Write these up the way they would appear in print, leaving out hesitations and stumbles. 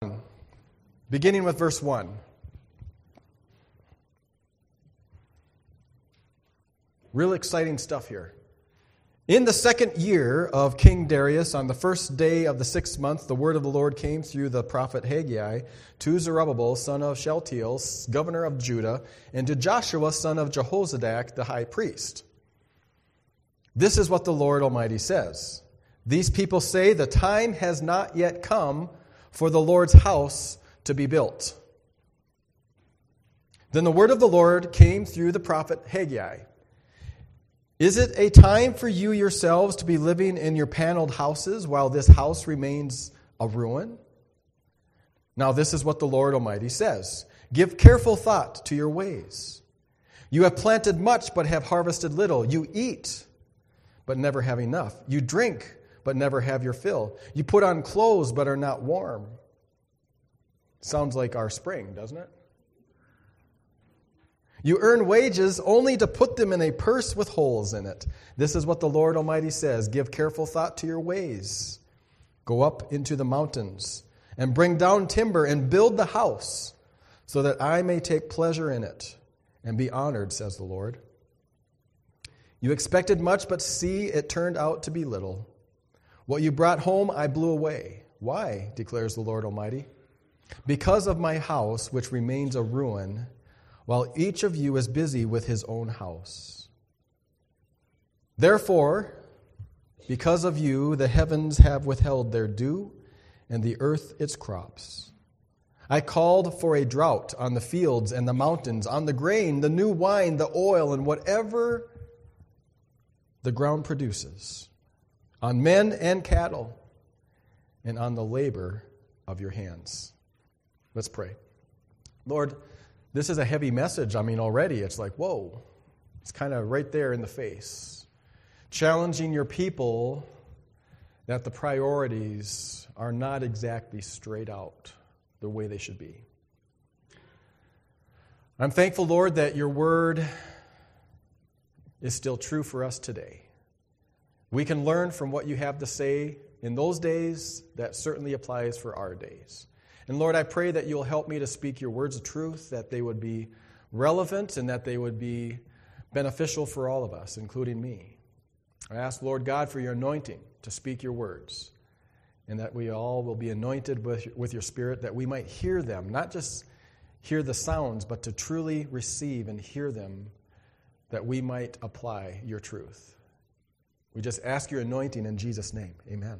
beginning with verse 1. Real exciting stuff here. In the second year of King Darius, on the first day of the 6th month, the word of the Lord came through the prophet Haggai to Zerubbabel, son of Shealtiel, governor of Judah, and to Joshua, son of Jehozadak, the high priest. This is what the Lord Almighty says. These people say the time has not yet come for the Lord's house to be built. Then the word of the Lord came through the prophet Haggai. Is it a time for you yourselves to be living in your paneled houses while this house remains a ruin? Now this is what the Lord Almighty says. Give careful thought to your ways. You have planted much but have harvested little. You eat but never have enough. You drink but never have your fill. You put on clothes but are not warm. Sounds like our spring, doesn't it? You earn wages only to put them in a purse with holes in it. This is what the Lord Almighty says. Give careful thought to your ways. Go up into the mountains and bring down timber and build the house so that I may take pleasure in it and be honored, says the Lord. You expected much, but see, it turned out to be little. What you brought home, I blew away. Why, declares the Lord Almighty? Because of my house, which remains a ruin, while each of you is busy with his own house. Therefore, because of you, the heavens have withheld their dew, and the earth its crops. I called for a drought on the fields and the mountains, on the grain, the new wine, the oil, and whatever the ground produces, on men and cattle, and on the labor of your hands. Let's pray. Lord, this is a heavy message. Already it's like, whoa. It's kind of right there in the face. Challenging your people that the priorities are not exactly straight out the way they should be. I'm thankful, Lord, that your word is still true for us today. We can learn from what you have to say in those days. That certainly applies for our days. And Lord, I pray that you'll help me to speak your words of truth, that they would be relevant and that they would be beneficial for all of us, including me. I ask, Lord God, for your anointing to speak your words, and that we all will be anointed with your Spirit, that we might hear them, not just hear the sounds, but to truly receive and hear them, that we might apply your truth. We just ask your anointing in Jesus' name. Amen.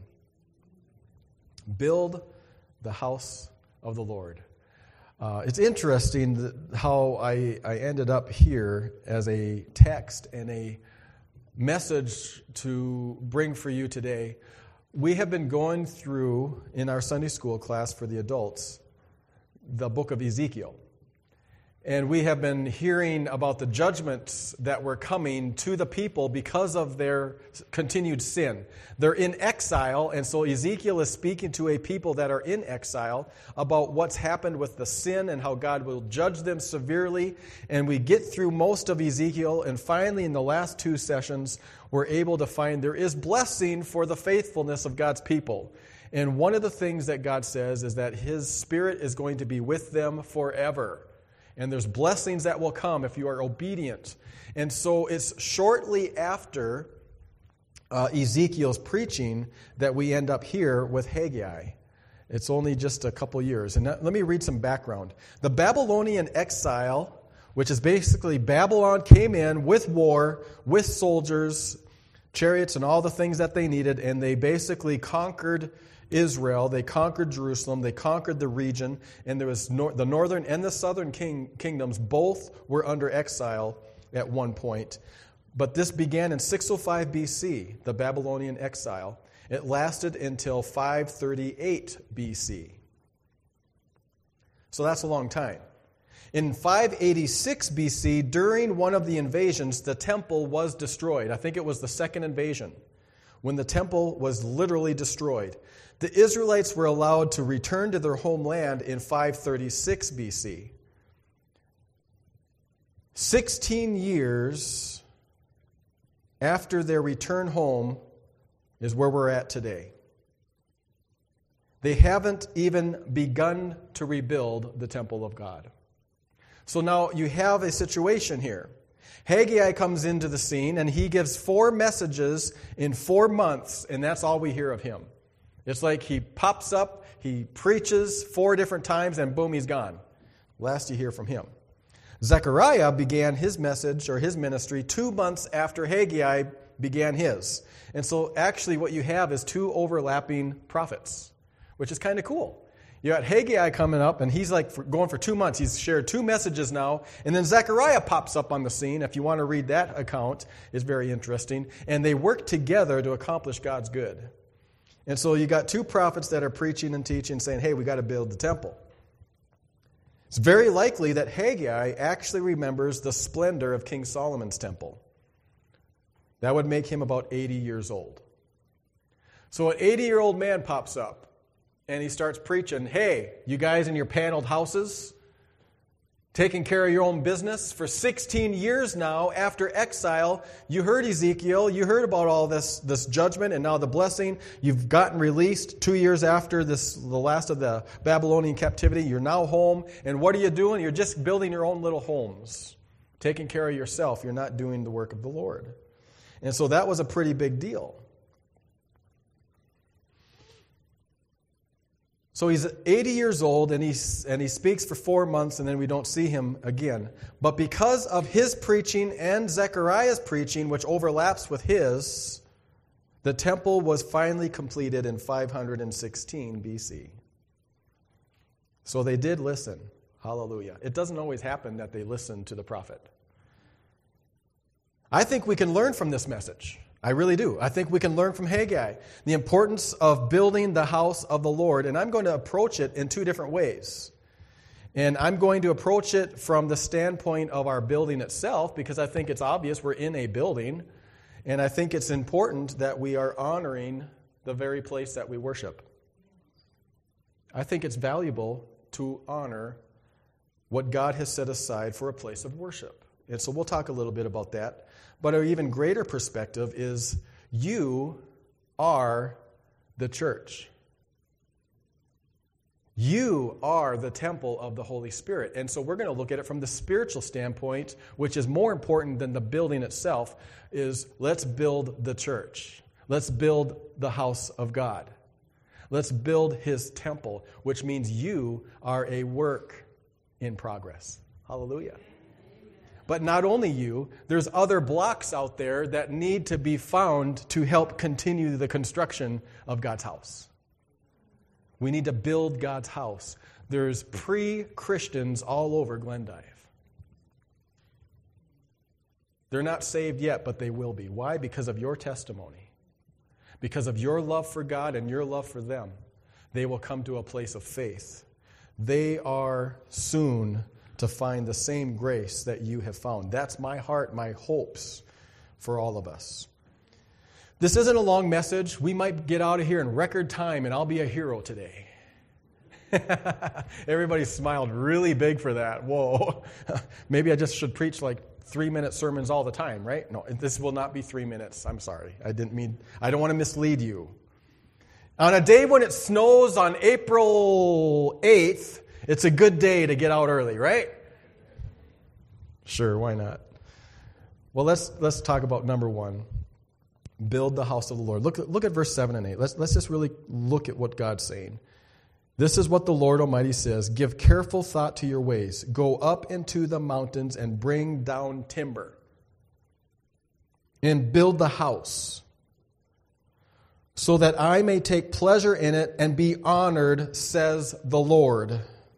Build the house of the Lord. It's interesting how I ended up here as a text and a message to bring for you today. We have been going through, in our Sunday school class for the adults, the book of Ezekiel. And we have been hearing about the judgments that were coming to the people because of their continued sin. They're in exile, and so Ezekiel is speaking to a people that are in exile about what's happened with the sin and how God will judge them severely. And we get through most of Ezekiel, and finally in the last 2 sessions, we're able to find there is blessing for the faithfulness of God's people. And one of the things that God says is that his Spirit is going to be with them forever. And there's blessings that will come if you are obedient. And so it's shortly after Ezekiel's preaching that we end up here with Haggai. It's only just a couple years. And let me read some background. The Babylonian exile, which is basically Babylon came in with war, with soldiers, chariots, and all the things that they needed, and they basically conquered Israel, they conquered Jerusalem, they conquered the region, and there was the northern and the southern kingdoms both were under exile at one point. But this began in 605 BC, the Babylonian exile. It lasted until 538 BC. So that's a long time. In 586 BC, during one of the invasions, the temple was destroyed. I think it was the second invasion, when the temple was literally destroyed. The Israelites were allowed to return to their homeland in 536 BC. 16 years after their return home is where we're at today. They haven't even begun to rebuild the temple of God. So now you have a situation here. Haggai comes into the scene, and he gives 4 messages in 4 months, and that's all we hear of him. It's like he pops up, he preaches 4 different times, and boom, he's gone. Last you hear from him. Zechariah began his message or his ministry 2 months after Haggai began his. And so actually what you have is 2 overlapping prophets, which is kind of cool. You got Haggai coming up, and he's going for 2 months. He's shared 2 messages now. And then Zechariah pops up on the scene. If you want to read that account, it's very interesting. And they work together to accomplish God's good. And so you got 2 prophets that are preaching and teaching, saying, hey, we got to build the temple. It's very likely that Haggai actually remembers the splendor of King Solomon's temple. That would make him about 80 years old. So an 80-year-old man pops up. And he starts preaching, hey, you guys in your paneled houses, taking care of your own business. For 16 years now, after exile, you heard Ezekiel, you heard about all this judgment and now the blessing. You've gotten released 2 years after the last of the Babylonian captivity. You're now home. And what are you doing? You're just building your own little homes, taking care of yourself. You're not doing the work of the Lord. And so that was a pretty big deal. So he's 80 years old, and he speaks for 4 months, and then we don't see him again. But because of his preaching and Zechariah's preaching, which overlaps with his, the temple was finally completed in 516 BC. So they did listen. Hallelujah. It doesn't always happen that they listen to the prophet. I think we can learn from this message. I really do. I think we can learn from Haggai the importance of building the house of the Lord, and I'm going to approach it in 2 different ways. And I'm going to approach it from the standpoint of our building itself, because I think it's obvious we're in a building, and I think it's important that we are honoring the very place that we worship. I think it's valuable to honor what God has set aside for a place of worship. And so we'll talk a little bit about that. But an even greater perspective is you are the church. You are the temple of the Holy Spirit. And so we're going to look at it from the spiritual standpoint, which is more important than the building itself, is let's build the church. Let's build the house of God. Let's build His temple, which means you are a work in progress. Hallelujah. But not only you, there's other blocks out there that need to be found to help continue the construction of God's house. We need to build God's house. There's pre-Christians all over Glendive. They're not saved yet, but they will be. Why? Because of your testimony. Because of your love for God and your love for them, they will come to a place of faith. They are soon to find the same grace that you have found. That's my heart, my hopes for all of us. This isn't a long message. We might get out of here in record time, and I'll be a hero today. Everybody smiled really big for that. Whoa. Maybe I just should preach like 3-minute sermons all the time, right? No, this will not be 3 minutes. I'm sorry. I don't want to mislead you. On a day when it snows on April 8th, it's a good day to get out early, right? Sure, why not? Well, let's talk about number 1. Build the house of the Lord. Look at verse 7 and 8. Let's just really look at what God's saying. This is what the Lord Almighty says. Give careful thought to your ways. Go up into the mountains and bring down timber. And build the house, so that I may take pleasure in it and be honored, says the Lord.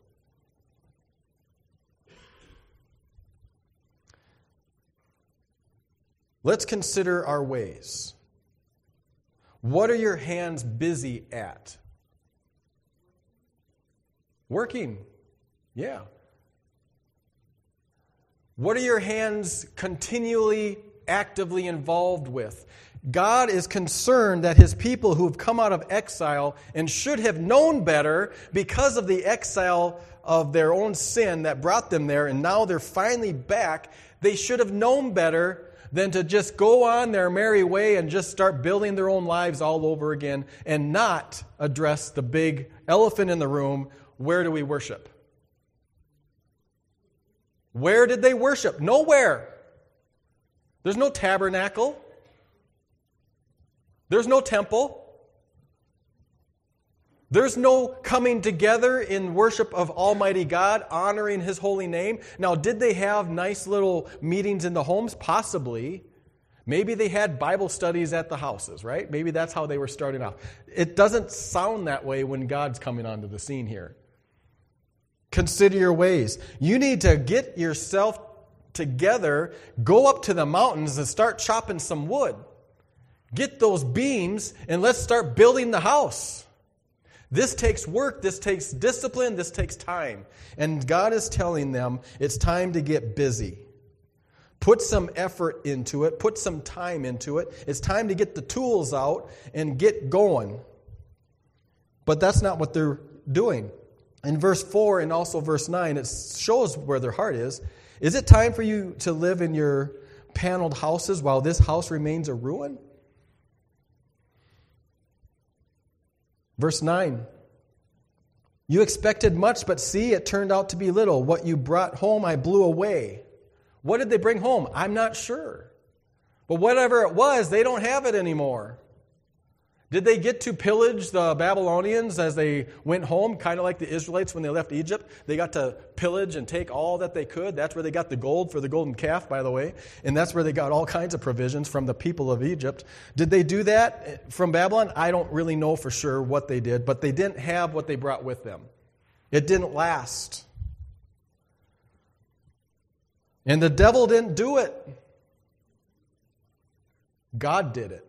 Let's consider our ways. What are your hands busy at? Working. Yeah. What are your hands continually, actively involved with? God is concerned that His people who have come out of exile and should have known better because of the exile of their own sin that brought them there, and now they're finally back. They should have known better than to just go on their merry way and just start building their own lives all over again and not address the big elephant in the room. Where do we worship? Where did they worship? Nowhere. There's no tabernacle. There's no temple. There's no coming together in worship of Almighty God, honoring His holy name. Now, did they have nice little meetings in the homes? Possibly. Maybe they had Bible studies at the houses, right? Maybe that's how they were starting off. It doesn't sound that way when God's coming onto the scene here. Consider your ways. You need to get yourself together, go up to the mountains and start chopping some wood. Get those beams and let's start building the house. This takes work, this takes discipline, this takes time. And God is telling them it's time to get busy. Put some effort into it, put some time into it. It's time to get the tools out and get going. But that's not what they're doing. In verse 4 and also verse 9, it shows where their heart is. Is it time for you to live in your paneled houses while this house remains a ruin? Verse 9, you expected much, but see, it turned out to be little. What you brought home, I blew away. What did they bring home? I'm not sure. But whatever it was, they don't have it anymore. Did they get to pillage the Babylonians as they went home, kind of like the Israelites when they left Egypt? They got to pillage and take all that they could. That's where they got the gold for the golden calf, by the way. And that's where they got all kinds of provisions from the people of Egypt. Did they do that from Babylon? I don't really know for sure what they did, but they didn't have what they brought with them. It didn't last. And the devil didn't do it. God did it.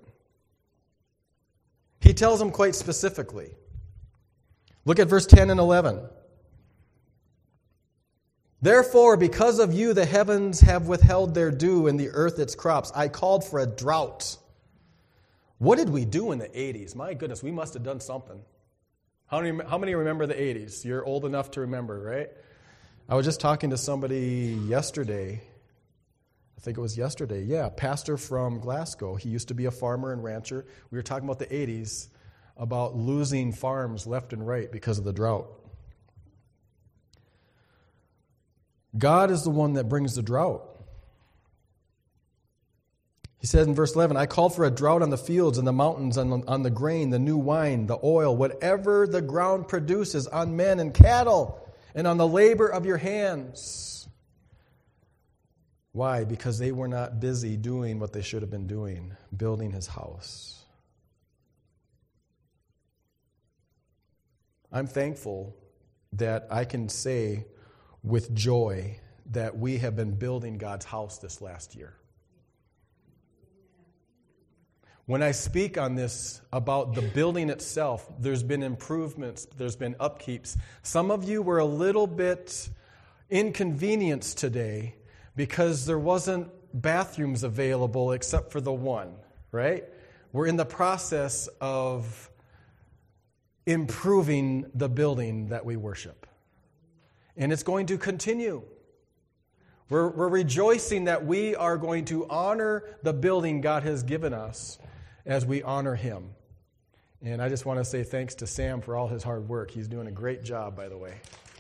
He tells them quite specifically. Look at verse 10 and 11. Therefore, because of you, the heavens have withheld their dew and the earth its crops. I called for a drought. What did we do in the 80s? My goodness, we must have done something. How many remember the 80s? You're old enough to remember, right? I was just talking to somebody yesterday. I think it was yesterday. Yeah, pastor from Glasgow. He used to be a farmer and rancher. We were talking about the 80s, about losing farms left and right because of the drought. God is the one that brings the drought. He said in verse 11, I called for a drought on the fields and the mountains, on the grain, the new wine, the oil, whatever the ground produces, on men and cattle, and on the labor of your hands. Why? Because they were not busy doing what they should have been doing, building His house. I'm thankful that I can say with joy that we have been building God's house this last year. When I speak on this about the building itself, there's been improvements, there's been upkeeps. Some of you were a little bit inconvenienced today because there wasn't bathrooms available except for the one, right? We're in the process of improving the building that we worship. And it's going to continue. We're rejoicing that we are going to honor the building God has given us as we honor Him. And I just want to say thanks to Sam for all his hard work. He's doing a great job, by the way.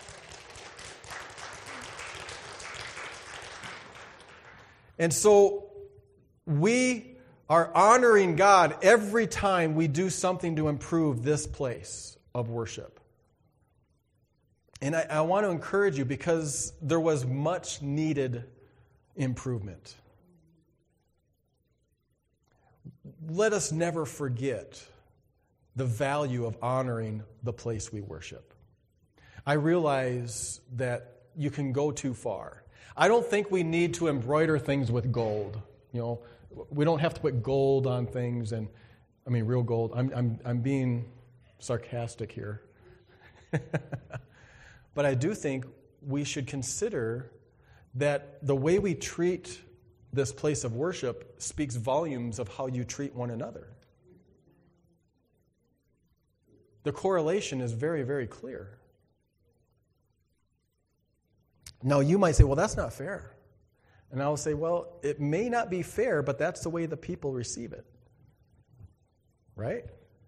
And so we are honoring God every time we do something to improve this place of worship. And I want to encourage you because there was much needed improvement. Let us never forget the value of honoring the place we worship. I realize that you can go too far. I don't think we need to embroider things with gold. You know, we don't have to put gold on things, and I mean real gold. I'm being sarcastic here. But I do think we should consider that the way we treat this place of worship speaks volumes of how you treat one another. The correlation is very, very clear. Now, you might say, well, that's not fair. And I'll say, well, it may not be fair, but that's the way the people receive it. Right?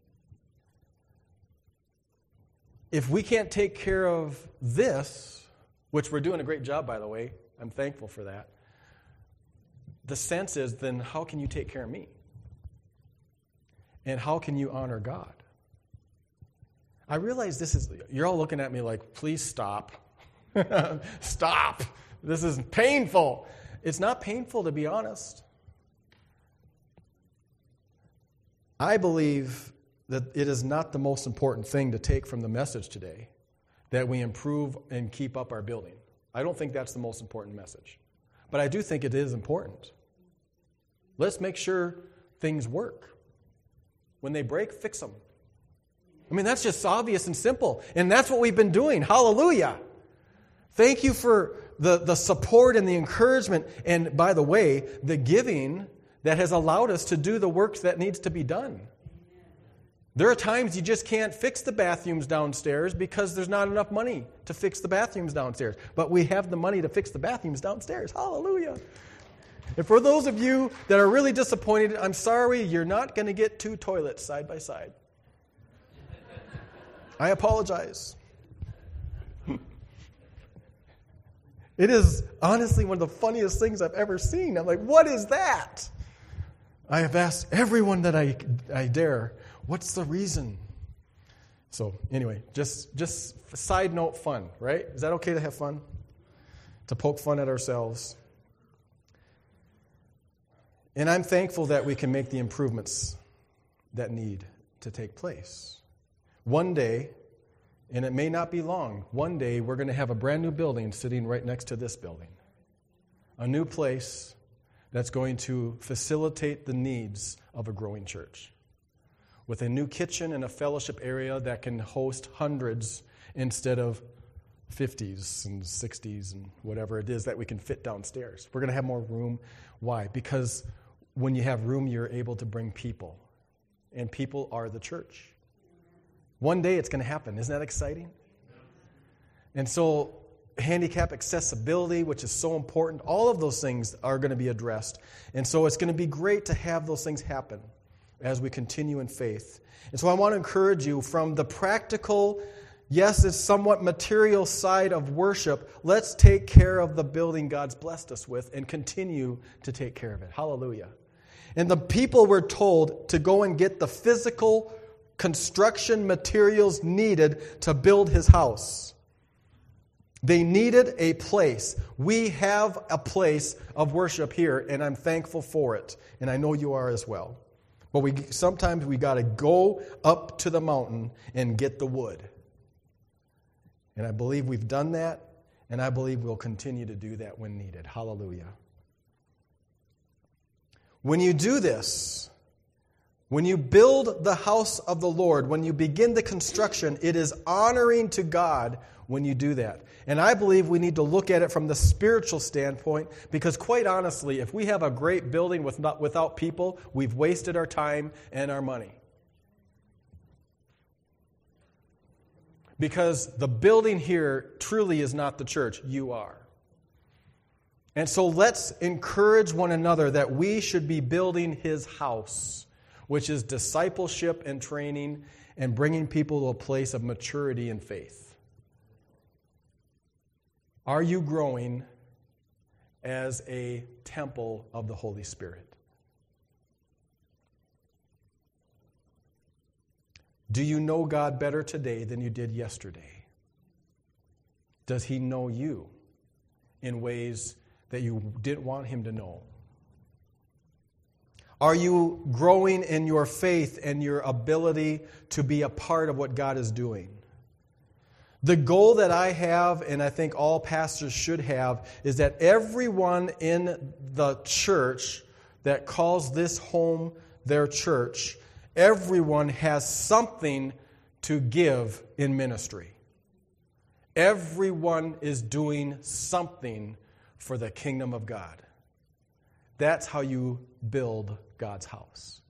If we can't take care of this, which we're doing a great job, by the way, I'm thankful for that, the sense is, then how can you take care of me? And how can you honor God? I realize you're all looking at me like, please stop. Stop. This is painful. It's not painful, to be honest. I believe that it is not the most important thing to take from the message today, that we improve and keep up our building. I don't think that's the most important message. But I do think it is important. Let's make sure things work. When they break, fix them. I mean, that's just obvious and simple. And that's what we've been doing. Hallelujah. Thank you for the support and the encouragement. And by the way, the giving that has allowed us to do the work that needs to be done. There are times you just can't fix the bathrooms downstairs because there's not enough money to fix the bathrooms downstairs. But we have the money to fix the bathrooms downstairs. Hallelujah. And for those of you that are really disappointed, I'm sorry, you're not going to get 2 toilets side by side. I apologize. It is honestly one of the funniest things I've ever seen. I'm like, what is that? I have asked everyone that I dare, what's the reason? So anyway, just side note fun, right? Is that okay to have fun? To poke fun at ourselves? And I'm thankful that we can make the improvements that need to take place. One day, and it may not be long, one day we're going to have a brand new building sitting right next to this building. A new place that's going to facilitate the needs of a growing church. With a new kitchen and a fellowship area that can host hundreds instead of 50s and 60s and whatever it is that we can fit downstairs. We're going to have more room. Why? Because when you have room, you're able to bring people. And people are the church. One day it's going to happen. Isn't that exciting? And so handicap accessibility, which is so important, all of those things are going to be addressed. And so it's going to be great to have those things happen as we continue in faith. And so I want to encourage you from the practical, yes, it's somewhat material side of worship, let's take care of the building God's blessed us with and continue to take care of it. Hallelujah. And the people were told to go and get the physical construction materials needed to build his house. They needed a place. We have a place of worship here, and I'm thankful for it. And I know you are as well. But sometimes we got to go up to the mountain and get the wood. And I believe we've done that, and I believe we'll continue to do that when needed. Hallelujah. When you do this, when you build the house of the Lord, when you begin the construction, it is honoring to God when you do that. And I believe we need to look at it from the spiritual standpoint, because quite honestly, if we have a great building without people, we've wasted our time and our money. Because the building here truly is not the church, you are. And so let's encourage one another that we should be building his house, which is discipleship and training and bringing people to a place of maturity in faith. Are you growing as a temple of the Holy Spirit? Do you know God better today than you did yesterday? Does he know you in ways that you didn't want him to know? Are you growing in your faith and your ability to be a part of what God is doing? The goal that I have, and I think all pastors should have, is that everyone in the church that calls this home their church, everyone has something to give in ministry. Everyone is doing something for the kingdom of God. That's how you build God's house.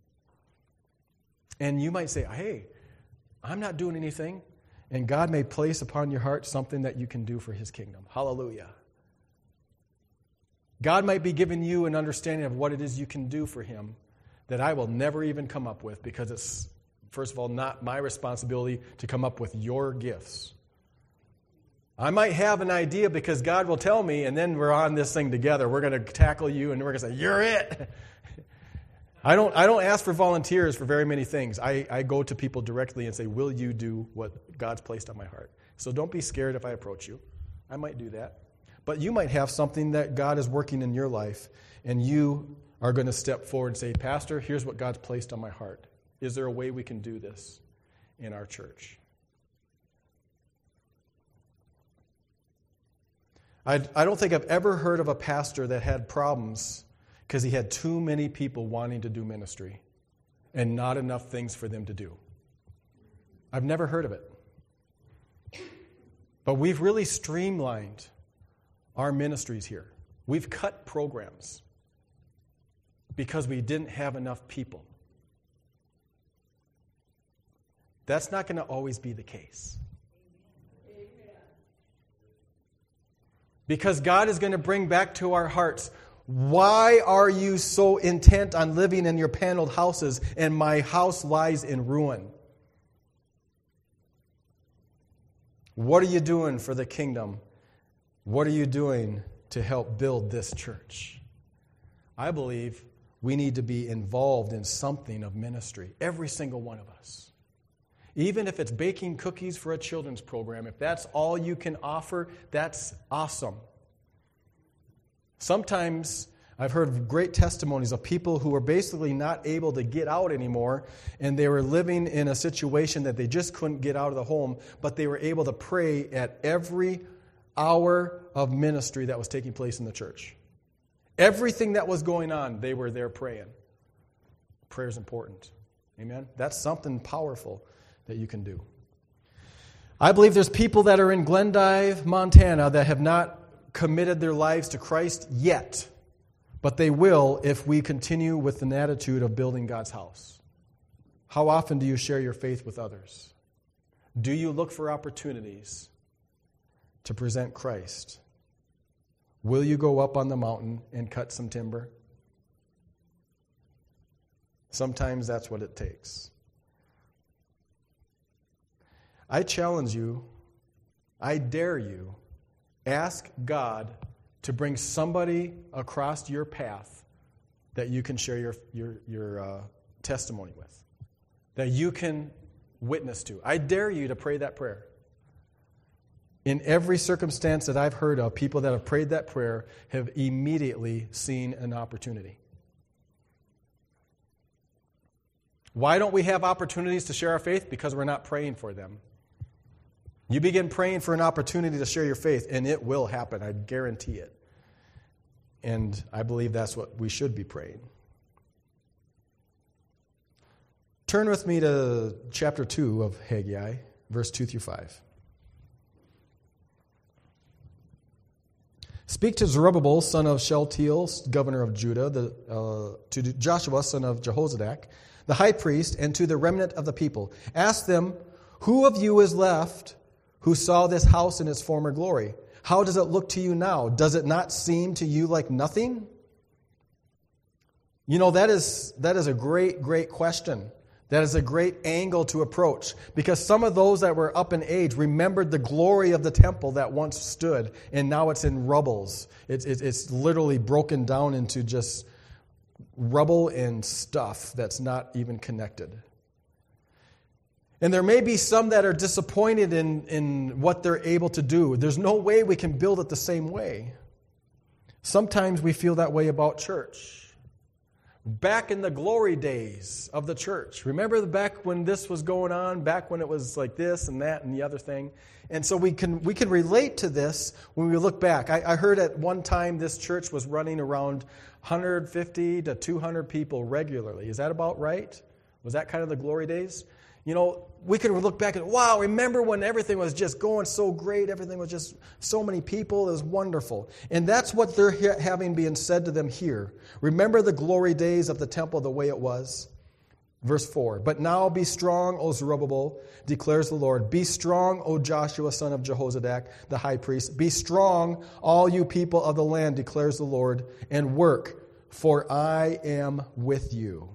And you might say, hey, I'm not doing anything. And God may place upon your heart something that you can do for his kingdom. Hallelujah. God might be giving you an understanding of what it is you can do for Him that I will never even come up with, because it's, first of all, not my responsibility to come up with your gifts. I might have an idea because God will tell me, and then we're on this thing together. We're going to tackle you, and we're going to say, you're it. I don't ask for volunteers for very many things. I go to people directly and say, will you do what God's placed on my heart? So don't be scared if I approach you. I might do that. But you might have something that God is working in your life, and you are going to step forward and say, Pastor, here's what God's placed on my heart. Is there a way we can do this in our church? I don't think I've ever heard of a pastor that had problems because he had too many people wanting to do ministry and not enough things for them to do. I've never heard of it. But we've really streamlined our ministries here. We've cut programs because we didn't have enough people. That's not going to always be the case. Because God is going to bring back to our hearts, why are you so intent on living in your paneled houses and my house lies in ruin? What are you doing for the kingdom? What are you doing to help build this church? I believe we need to be involved in something of ministry, every single one of us. Even if it's baking cookies for a children's program, if that's all you can offer, that's awesome. Sometimes I've heard great testimonies of people who were basically not able to get out anymore, and they were living in a situation that they just couldn't get out of the home, but they were able to pray at every hour of ministry that was taking place in the church. Everything that was going on, they were there praying. Prayer is important. Amen? That's something powerful that you can do. I believe there's people that are in Glendive, Montana, that have not committed their lives to Christ yet, but they will if we continue with an attitude of building God's house. How often do you share your faith with others? Do you look for opportunities to present Christ? Will you go up on the mountain and cut some timber? Sometimes that's what it takes. I challenge you, I dare you, ask God to bring somebody across your path that you can share your testimony with, that you can witness to. I dare you to pray that prayer. In every circumstance that I've heard of, people that have prayed that prayer have immediately seen an opportunity. Why don't we have opportunities to share our faith? Because we're not praying for them. You begin praying for an opportunity to share your faith, and it will happen. I guarantee it. And I believe that's what we should be praying. Turn with me to chapter 2 of Haggai, verse 2 through 5. Speak to Zerubbabel, son of Shealtiel, governor of Judah, to Joshua, son of Jehozadak, the high priest, and to the remnant of the people. Ask them, who of you is left who saw this house in its former glory? How does it look to you now? Does it not seem to you like nothing? You know, that is a great, great question. That is a great angle to approach, because some of those that were up in age remembered the glory of the temple that once stood, and now it's in rubbles. It's literally broken down into just rubble and stuff that's not even connected. And there may be some that are disappointed in what they're able to do. There's no way we can build it the same way. Sometimes we feel that way about church. Back in the glory days of the church. Remember back when this was going on, back when it was like this and that and the other thing? And so we can relate to this when we look back. I heard at one time this church was running around 150 to 200 people regularly. Is that about right? Was that kind of the glory days? You know, we can look back and, wow, remember when everything was just going so great, everything was just so many people, it was wonderful. And that's what they're having being said to them here. Remember the glory days of the temple the way it was? Verse 4, but now be strong, O Zerubbabel, declares the Lord. Be strong, O Joshua, son of Jehozadak, the high priest. Be strong, all you people of the land, declares the Lord, and work, for I am with you,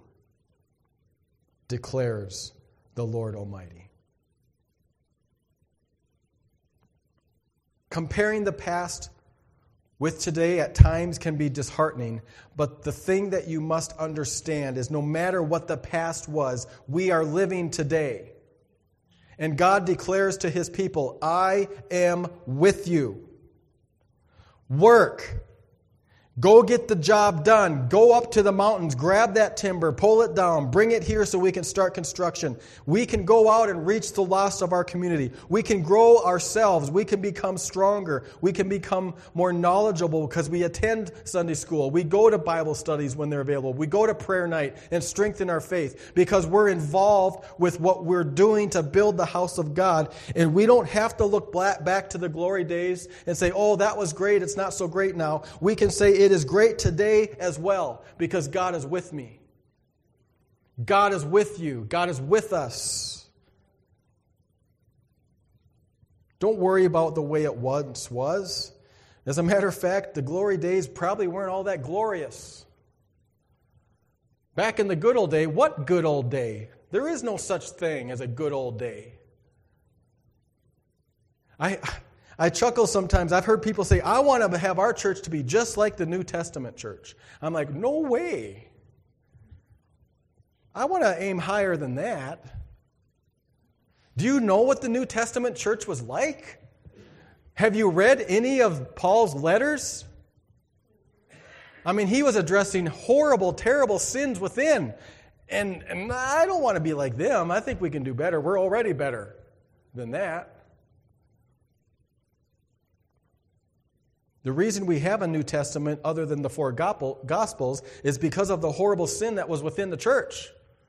declares the Lord Almighty. Comparing the past with today at times can be disheartening, but the thing that you must understand is no matter what the past was, we are living today. And God declares to his people, I am with you. Work. Go get the job done. Go up to the mountains, grab that timber, pull it down, bring it here so we can start construction. We can go out and reach the lost of our community. We can grow ourselves. We can become stronger. We can become more knowledgeable because we attend Sunday school. We go to Bible studies when they're available. We go to prayer night and strengthen our faith because we're involved with what we're doing to build the house of God. And we don't have to look back to the glory days and say, oh, that was great. It's not so great now. We can say it is great today as well because God is with me. God is with you. God is with us. Don't worry about the way it once was. As a matter of fact, the glory days probably weren't all that glorious. Back in the good old day, what good old day? There is no such thing as a good old day. I chuckle sometimes. I've heard people say, I want to have our church to be just like the New Testament church. I'm like, no way. I want to aim higher than that. Do you know what the New Testament church was like? Have you read any of Paul's letters? I mean, he was addressing horrible, terrible sins within. And I don't want to be like them. I think we can do better. We're already better than that. The reason we have a New Testament other than the four Gospels is because of the horrible sin that was within the church.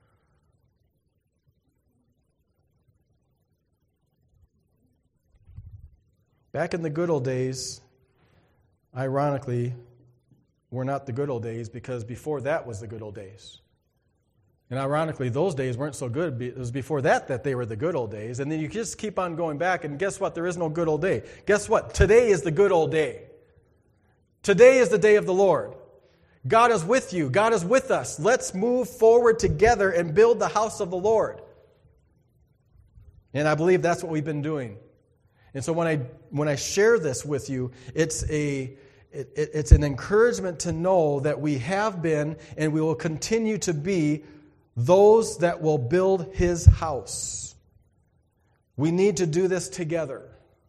Back in the good old days, ironically, were not the good old days because before that was the good old days. And ironically, those days weren't so good. It was before that they were the good old days. And then you just keep on going back, and guess what? There is no good old day. Guess what? Today is the good old day. Today is the day of the Lord. God is with you. God is with us. Let's move forward together and build the house of the Lord. And I believe that's what we've been doing. And so when I share this with you, it's an encouragement to know that we have been and we will continue to be those that will build His house. We need to do this together.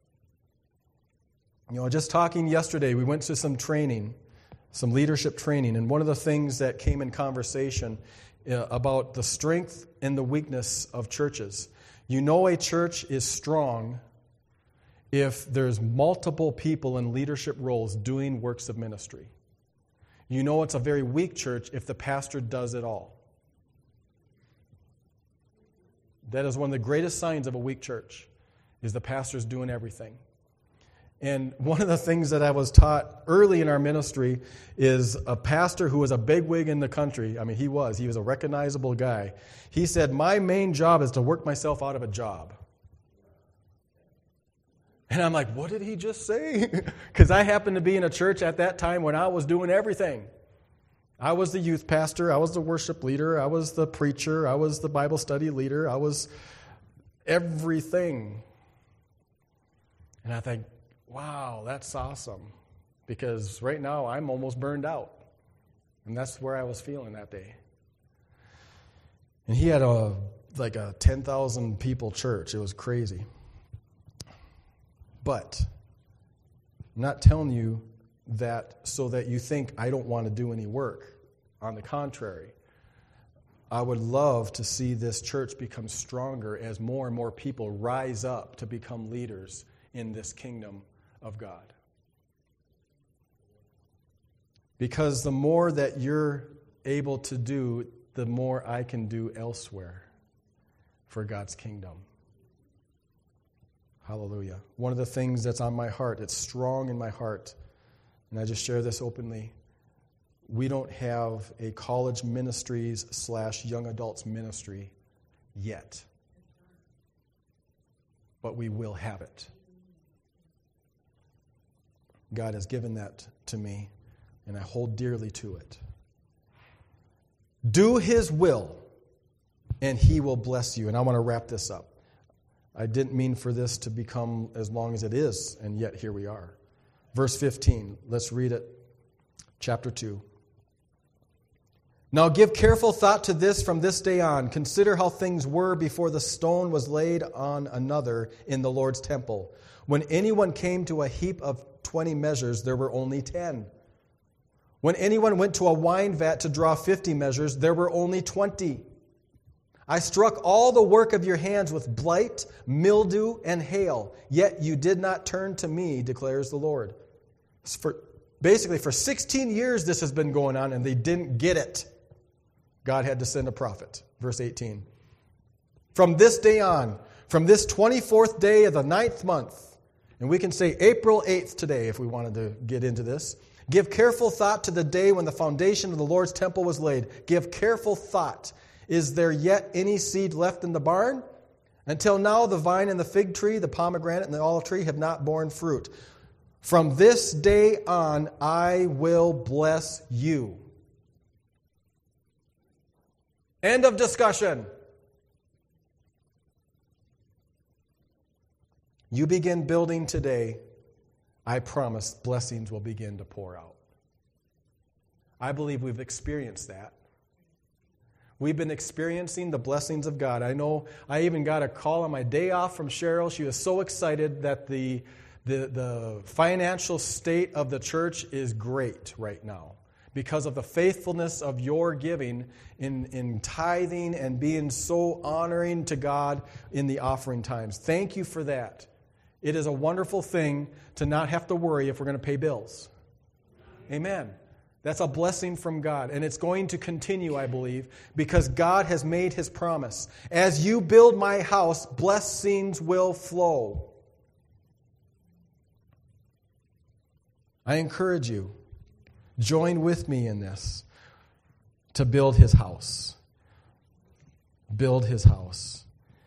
You know, just talking yesterday, we went to some training, some leadership training, and one of the things that came in conversation about the strength and the weakness of churches. You know a church is strong if there's multiple people in leadership roles doing works of ministry. You know it's a very weak church if the pastor does it all. That is one of the greatest signs of a weak church, is the pastor's doing everything. And one of the things that I was taught early in our ministry is a pastor who was a bigwig in the country. I mean, he was a recognizable guy. He said, my main job is to work myself out of a job. And I'm like, what did he just say? Because I happened to be in a church at that time when I was doing everything. I was the youth pastor. I was the worship leader. I was the preacher. I was the Bible study leader. I was everything. And I think, wow, that's awesome, because right now I'm almost burned out, and that's where I was feeling that day. And he had a 10,000 people church. It was crazy. But I'm not telling you that so that you think I don't want to do any work. On the contrary, I would love to see this church become stronger as more and more people rise up to become leaders in this kingdom of God. Because the more that you're able to do, the more I can do elsewhere for God's kingdom. Hallelujah. One of the things that's on my heart, it's strong in my heart, and I just share this openly. we don't have a college ministries / young adults ministry yet. But we will have it. God has given that to me, and I hold dearly to it. Do His will, and He will bless you. And I want to wrap this up. I didn't mean for this to become as long as it is, and yet here we are. Verse 15, let's read it. Chapter 2. Now give careful thought to this from this day on. Consider how things were before the stone was laid on another in the Lord's temple. When anyone came to a heap of 20 measures, there were only 10. When anyone went to a wine vat to draw 50 measures, there were only 20. I struck all the work of your hands with blight, mildew, and hail, yet you did not turn to me, declares the Lord. Basically, for 16 years this has been going on, and they didn't get it. God had to send a prophet. Verse 18. From this day on, from this 24th day of the 9th month, and we can say April 8th today if we wanted to get into this, give careful thought to the day when the foundation of the Lord's temple was laid. Give careful thought. Is there yet any seed left in the barn? Until now, the vine and the fig tree, the pomegranate and the olive tree have not borne fruit. From this day on, I will bless you. End of discussion. You begin building today, I promise blessings will begin to pour out. I believe we've experienced that. We've been experiencing the blessings of God. I know I even got a call on my day off from Cheryl. She was so excited that the financial state of the church is great right now because of the faithfulness of your giving in tithing and being so honoring to God in the offering times. Thank you for that. It is a wonderful thing to not have to worry if we're going to pay bills. Amen. That's a blessing from God, and it's going to continue, I believe, because God has made His promise. As you build my house, blessings will flow. I encourage you, join with me in this to build His house. Build His house.